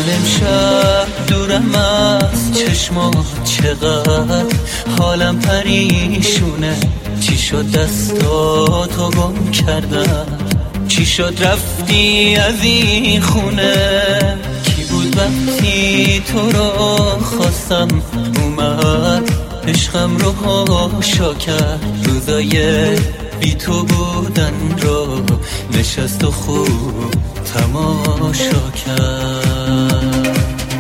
امشب دورم از چشمات، چقدر حالم پریشونه. چی شد دستاتو گم کردم، چی شد رفتی از این خونه؟ کی بود وقتی تو رو خواستم اومد عشقم رو هاشا کرد؟ روزای بی تو بودن رو نشست و خوب تماشا کرد.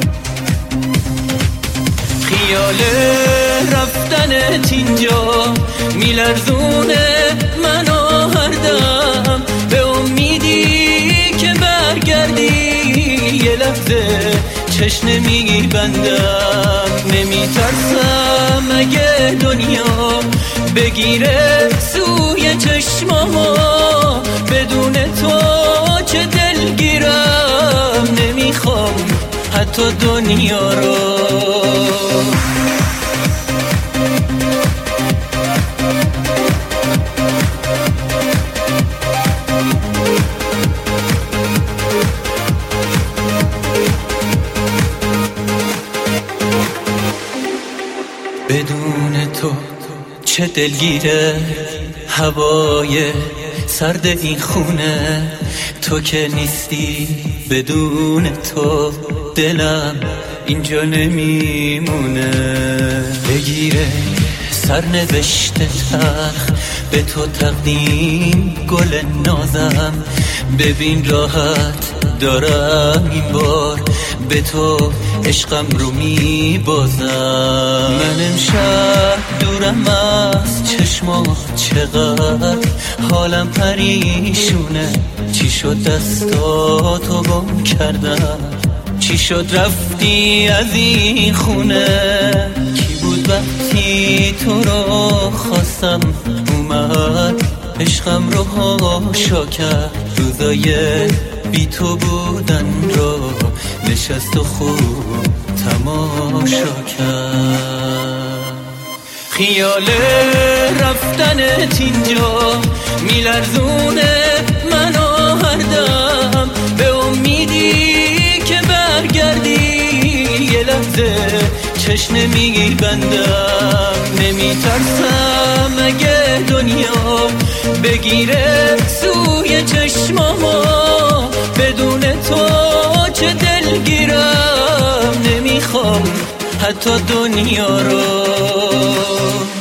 خیال رفتنت اینجا میلرزونه منو هر دم، به امیدی که برگردی یه لحظه چشم نمیبندم. نمیترسم اگه دنیا بگیره سوی چشمامو، بدون تو چه دلگیرم. نمیخوام حتی دنیا رو. بدون تو چه دلگیره هوای سرد این خونه. تو که نیستی بدون تو دلم اینجا نمیمونه. بگیره سرنوشت تلخ به تو تقدیم گل نازم. ببین راحت دارم این بار به تو عشقم رو میبازم. من امشب دورم از چشمات، چقدر حالم پریشونه. چی شد دستاتو گم کردم، چی شد رفتی از این خونه؟ کی بود وقتی تو رو خواستم اومد عشقم رو هاشا کرد؟ روزای بی تو بودن رو نشست و خوب تماشا کرد. خیال رفتنت اینجا میلرزونه منو هر دم، به امیدی که برگردی یه لحظه چشم نمیبندم. نمیترسم اگه دنیا بگیره سوی چشمامو، بدون تو چه دلگیرم. نمیخوام حتی دنیا رو.